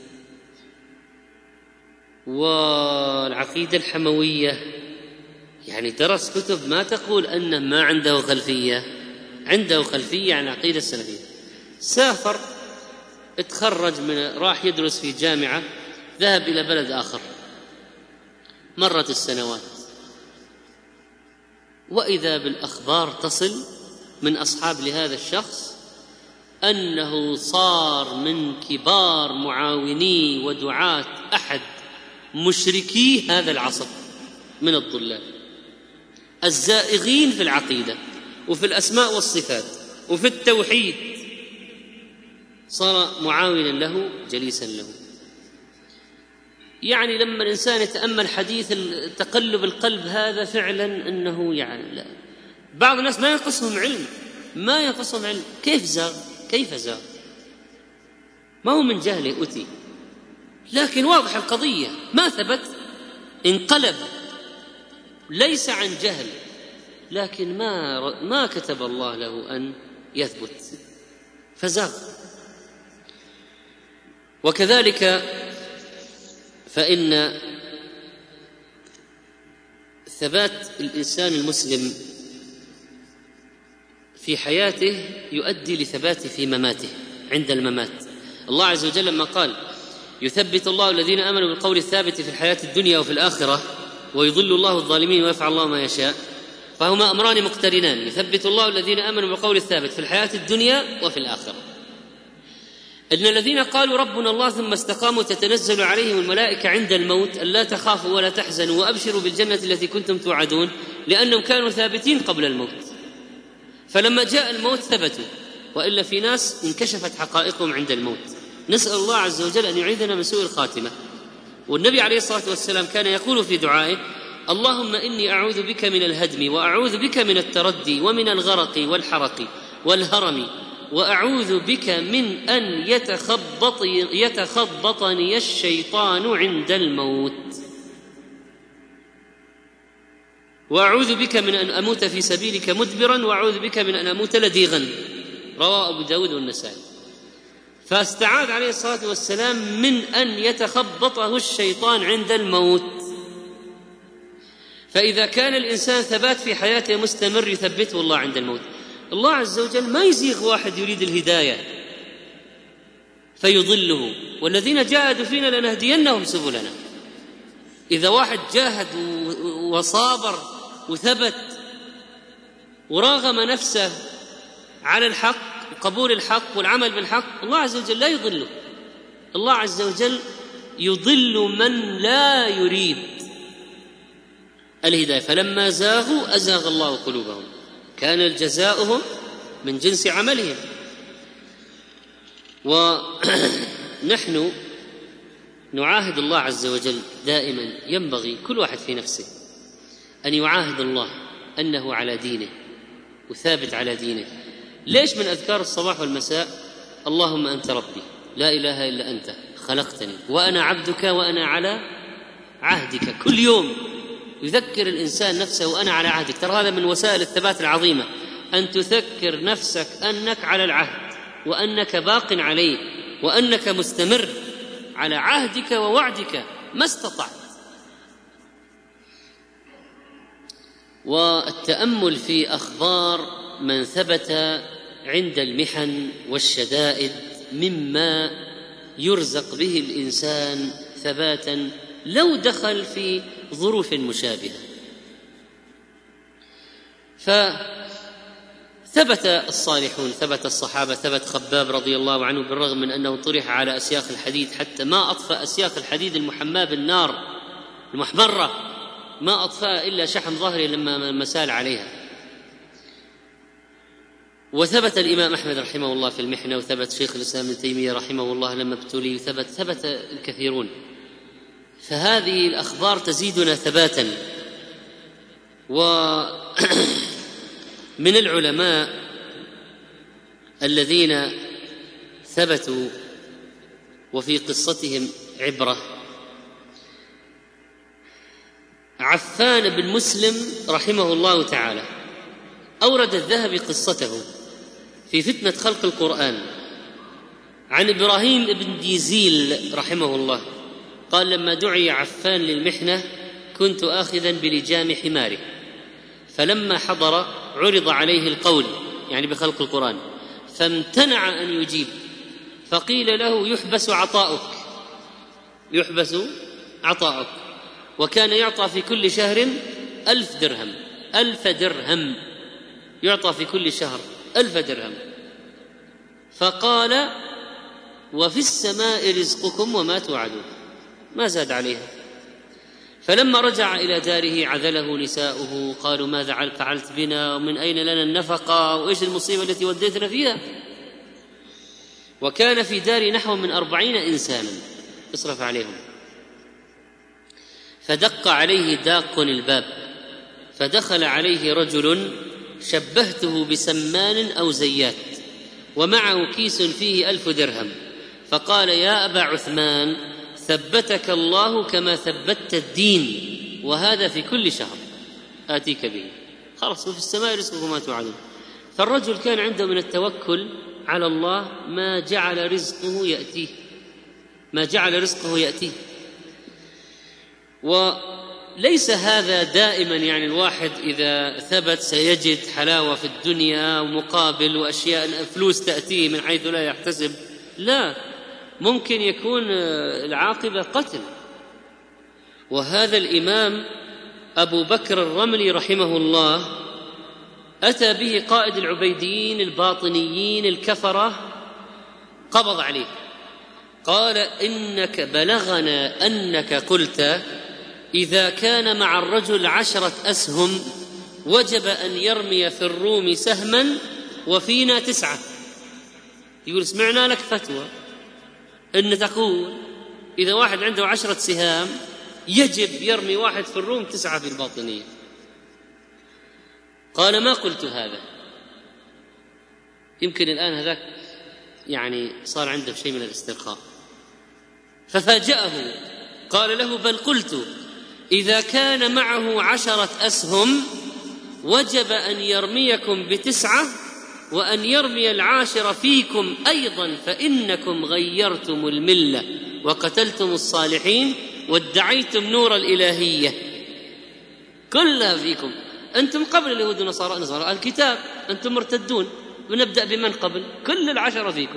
والعقيدة الحموية، يعني درس كتب ما تقول أنه ما عنده خلفية، عنده خلفية عن العقيدة السلفية. سافر، اتخرج من، راح يدرس في جامعة، ذهب إلى بلد آخر، مرت السنوات، وإذا بالأخبار تصل من أصحاب لهذا الشخص أنه صار من كبار معاوني ودعاة أحد مشركي هذا العصر من الضلال الزائغين في العقيدة وفي الأسماء والصفات وفي التوحيد، صار معاونا له جليسا له. يعني لما الإنسان يتأمل حديث تقلب القلب هذا فعلا أنه يعني لا. بعض الناس ما ينقصهم علم، ما ينقصهم علم، كيف زاغ؟ كيف زاغ؟ ما هو من جهله أتي، لكن واضح القضية، ما ثبت، انقلب، ليس عن جهل، لكن ما ما كتب الله له أن يثبت فزاغ. وكذلك فإن ثبات الإنسان المسلم في حياته يؤدي لثباته في مماته عند الممات. الله عز وجل لما قال يثبت الله الذين آمنوا بالقول الثابت في الحياة الدنيا وفي الآخرة ويضل الله الظالمين ويفعل الله ما يشاء، فهما أمران مقترنان، يثبت الله الذين آمنوا بالقول الثابت في الحياة الدنيا وفي الآخرة. إن الذين قالوا ربنا الله ثم استقاموا تتنزل عليهم الملائكة عند الموت ألا تخافوا ولا تحزنوا وأبشروا بالجنة التي كنتم توعدون، لأنهم كانوا ثابتين قبل الموت، فلما جاء الموت ثبتوا، وإلا في ناس انكشفت حقائقهم عند الموت. نسأل الله عز وجل أن يعيذنا من سوء الخاتمة. والنبي عليه الصلاة والسلام كان يقول في دعائه اللهم إني أعوذ بك من الهدم، وأعوذ بك من التردي، ومن الغرق والحرق والهرم، وأعوذ بك من أن يتخبط يتخبطني الشيطان عند الموت، وأعوذ بك من أن أموت في سبيلك مدبرا، وأعوذ بك من أن أموت لديغا. رواه أبو داود والنسائي. فاستعاذ عليه الصلاة والسلام من أن يتخبطه الشيطان عند الموت. فإذا كان الإنسان ثبات في حياته مستمر يثبته الله عند الموت. الله عز وجل ما يزيغ واحد يريد الهداية فيضله، والذين جاهدوا فينا لنهدينهم سبلنا. إذا واحد جاهد وصابر وثبت وراغم نفسه على الحق وقبول الحق والعمل بالحق، الله عز وجل لا يضله. الله عز وجل يضل من لا يريد الهداية. فلما زاغوا أزاغ الله قلوبهم، كان جزاؤهم من جنس عملهم. ونحن نعاهد الله عز وجل دائما، ينبغي كل واحد في نفسه أن يعاهد الله أنه على دينه وثابت على دينه. ليش؟ من أذكار الصباح والمساء: اللهم أنت ربي لا إله إلا أنت خلقتني وأنا عبدك وأنا على عهدك. كل يوم يذكر الإنسان نفسه وأنا على عهدك. ترى هذا من وسائل الثبات العظيمة، أن تذكر نفسك أنك على العهد وأنك باق عليه وأنك مستمر على عهدك ووعدك ما استطعت. والتأمل في أخبار من ثبت عند المحن والشدائد مما يرزق به الإنسان ثباتا لو دخل في ظروف مشابهة. فثبت الصالحون، ثبت الصحابة، ثبت خباب رضي الله عنه بالرغم من أنه طرح على أسياخ الحديد حتى ما أطفأ أسياخ الحديد المحماة بالنار المحمرة، ما أطفأ إلا شحم ظهره لما مسال عليها. وثبت الإمام أحمد رحمه الله في المحنة، وثبت شيخ الإسلام ابن تيمية رحمه الله لما ابتلي، وثبت ثبت الكثيرون. فهذه الأخبار تزيدنا ثباتا. ومن العلماء الذين ثبتوا وفي قصتهم عبرة عفان بن مسلم رحمه الله تعالى. أورد الذهبي قصته في فتنة خلق القرآن عن إبراهيم بن ديزيل رحمه الله قال: لما دعي عفان للمحنة كنت آخذا بلجام حماره، فلما حضر عرض عليه القول يعني بخلق القرآن فامتنع أن يجيب، فقيل له: يحبس عطاؤك يحبس عطاؤك وكان يعطى في كل شهر ألف درهم ألف درهم يعطى في كل شهر ألف درهم. فقال: وفي السماء رزقكم وما توعدون، ما زاد عليها. فلما رجع إلى داره عذله نساؤه، قالوا: ماذا فعلت بنا؟ ومن أين لنا النفقة؟ وإيش المصيبة التي وديتنا فيها؟ وكان في دار نحو من أربعين إنسانا اصرف عليهم. فدق عليه داق الباب، فدخل عليه رجل شبهته بسمان أو زيات ومعه كيس فيه ألف درهم، فقال: يا أبا عثمان، ثبتك الله كما ثبتت الدين، وهذا في كل شهر آتيك به. خلاص، وفي السماء رزقكم ما توعدون. فالرجل كان عنده من التوكل على الله ما جعل رزقه يأتيه ما جعل رزقه يأتيه وليس هذا دائما، يعني الواحد إذا ثبت سيجد حلاوة في الدنيا ومقابل وأشياء فلوس تأتيه من حيث لا يحتسب. لا، ممكن يكون العاقبة قتل. وهذا الإمام أبو بكر الرملي رحمه الله أتى به قائد العبيديين الباطنيين الكفرة، قبض عليه، قال: إنك بلغنا أنك قلت إذا كان مع الرجل عشرة أسهم وجب أن يرمي في الروم سهما وفينا تسعة. يقول: سمعنا لك فتوى أن تقول إذا واحد عنده عشرة سهام يجب يرمي واحد في الروم تسعة في الباطنية. قال ما قلت هذا. يمكن الآن هذاك يعني صار عنده شيء من الاسترخاء، ففاجأه قال له بل قلت إذا كان معه عشرة أسهم وجب أن يرميكم بتسعة وأن يرمي العاشر فيكم أيضا، فإنكم غيرتم الملة وقتلتم الصالحين وادعيتم نور الإلهية كلها فيكم. أنتم قبل اليهود والنصارى نصارى الكتاب، أنتم مرتدون. ونبدأ بمن قبل؟ كل العشرة فيكم.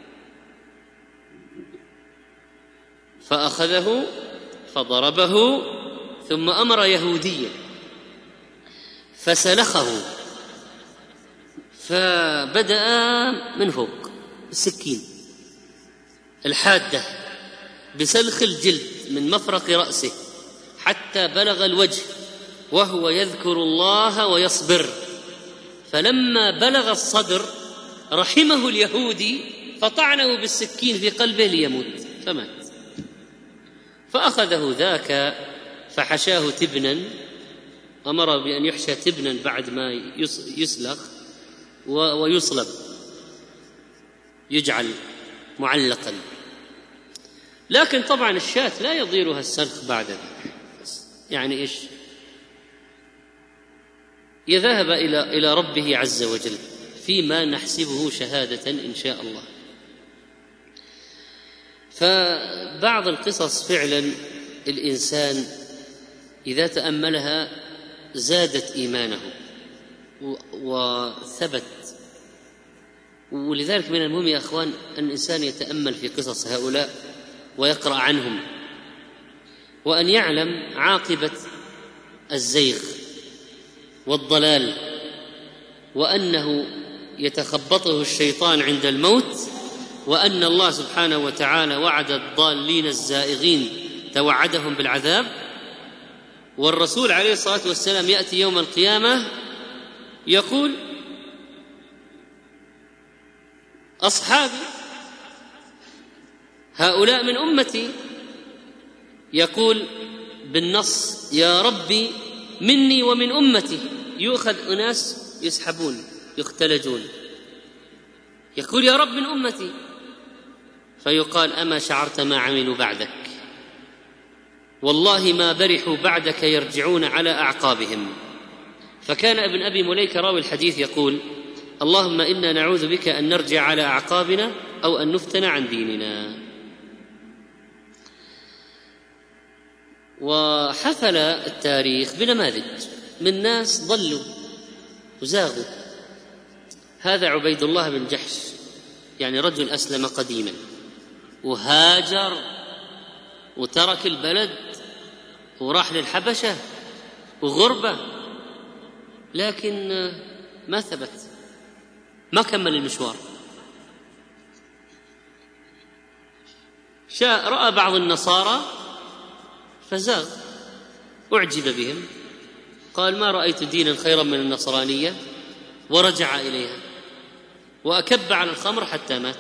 فأخذه فضربه ثم أمر يهوديا فسلخه، فبدأ من فوق السكين الحادة بسلخ الجلد من مفرق رأسه حتى بلغ الوجه وهو يذكر الله ويصبر، فلما بلغ الصدر رحمه اليهودي فطعنه بالسكين في قلبه ليموت فمات. فأخذه ذاك فحشاه تبنا، أمر بأن يحشى تبنا بعد ما يسلخ ويصلب، يجعل معلقا. لكن طبعا الشاة لا يضيرها السلخ بعد ذلك، يعني إيش؟ يذهب إلى إلى ربه عز وجل فيما نحسبه شهادة إن شاء الله. فبعض القصص فعلا الإنسان إذا تأملها زادت إيمانه وثبت. ولذلك من المهم يا أخوان أن الإنسان يتأمل في قصص هؤلاء ويقرأ عنهم، وأن يعلم عاقبة الزيغ والضلال، وأنه يتخبطه الشيطان عند الموت، وأن الله سبحانه وتعالى وعد الضالين الزائغين توعدهم بالعذاب. والرسول عليه الصلاة والسلام يأتي يوم القيامة يقول أصحابي هؤلاء من أمتي، يقول بالنص يا ربي مني ومن أمتي، يؤخذ أناس يسحبون يختلجون، يقول يا رب من أمتي، فيقال أما شعرت ما عملوا بعدك؟ والله ما برحوا بعدك يرجعون على أعقابهم. فكان ابن أبي مليكة راوي الحديث يقول اللهم إنا نعوذ بك أن نرجع على أعقابنا أو أن نفتن عن ديننا. وحفل التاريخ بنماذج من ناس ضلوا وزاغوا. هذا عبيد الله بن جحش، يعني رجل أسلم قديما وهاجر وترك البلد وراح للحبشة وغربة، لكن ما ثبت، ما كمل المشوار. شاء رأى بعض النصارى فزاغ، أعجب بهم، قال ما رأيت دينا خيرا من النصرانية، ورجع إليها وأكب على الخمر حتى مات.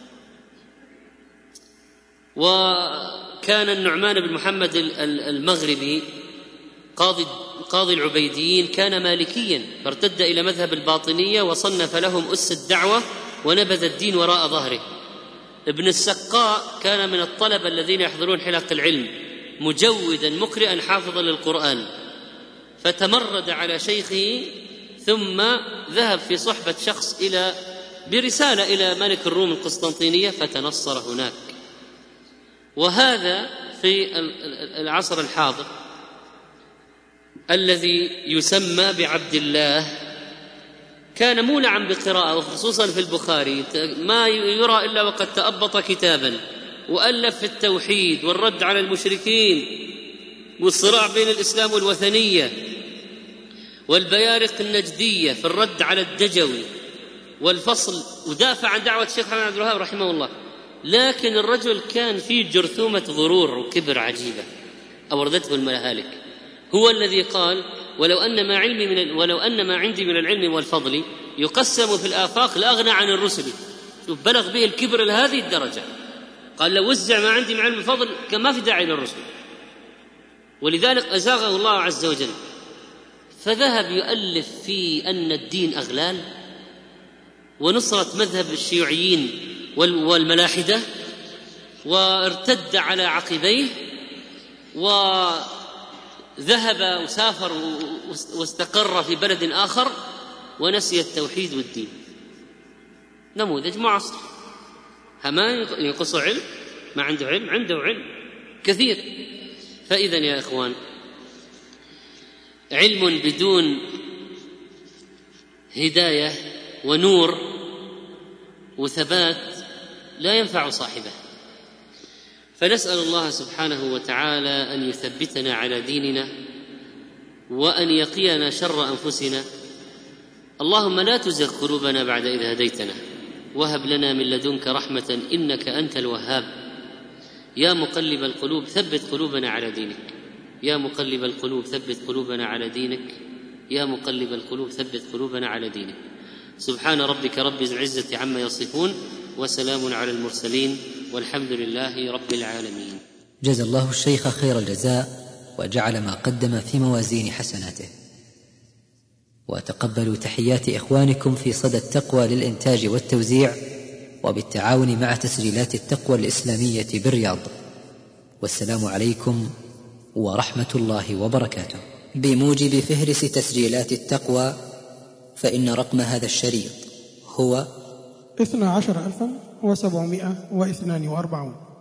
وكان النعمان بن محمد المغربي قاضي قاضي العبيديين كان مالكيا، فارتد إلى مذهب الباطنية وصنف لهم أس الدعوة ونبذ الدين وراء ظهره. ابن السقاء كان من الطلبة الذين يحضرون حلق العلم، مجودا مقرئا حافظا للقرآن، فتمرد على شيخه ثم ذهب في صحبة شخص إلى برسالة إلى ملك الروم القسطنطينية فتنصر هناك. وهذا في العصر الحاضر الذي يسمى بعبد الله كان مولعا بقراءة، وخصوصا في البخاري ما يرى إلا وقد تأبط كتابا وألف في التوحيد والرد على المشركين والصراع بين الإسلام والوثنية، والبيارق النجدية في الرد على الدجوي والفصل، ودافع عن دعوة الشيخ محمد عبد الوهاب رحمه الله. لكن الرجل كان فيه جرثومة غرور وكبر عجيبة أوردته المهالك. هو الذي قال ولو أن ما علمي من ولو أن ما عندي من العلم والفضل يقسم في الآفاق لأغنى عن الرسل. بلغ به الكبر لهذه الدرجة، قال لو وزع ما عندي من علم الفضل كان ما في داعي للرسل. ولذلك أزاغه الله عز وجل، فذهب يؤلف في أن الدين أغلال ونصرة مذهب الشيوعيين والملاحدة، وارتد على عقبيه وذهب وسافر واستقر في بلد آخر ونسي التوحيد والدين. نموذج معاصر. هما ينقص علم؟ ما عنده علم؟ عنده علم كثير. فإذا يا إخوان، علم بدون هداية ونور وثبات لا ينفع صاحبه. فنسأل الله سبحانه وتعالى أن يثبتنا على ديننا وأن يقينا شر أنفسنا. اللهم لا تزغ قلوبنا بعد إذ هديتنا وهب لنا من لدنك رحمة إنك أنت الوهاب. يا مقلب القلوب ثبت قلوبنا على دينك، يا مقلب القلوب ثبت قلوبنا على دينك، يا مقلب القلوب ثبت قلوبنا على دينك. سبحان ربك رب العزة عما يصفون وسلام على المرسلين والحمد لله رب العالمين. جزا الله الشيخ خير الجزاء وجعل ما قدم في موازين حسناته. وتقبلوا تحيات إخوانكم في صدى التقوى للإنتاج والتوزيع وبالتعاون مع تسجيلات التقوى الإسلامية بالرياض. والسلام عليكم ورحمة الله وبركاته. بموجب فهرس تسجيلات التقوى فإن رقم هذا الشريط هو اثنا عشر ألفا وسبعمائة واثنان وأربعون.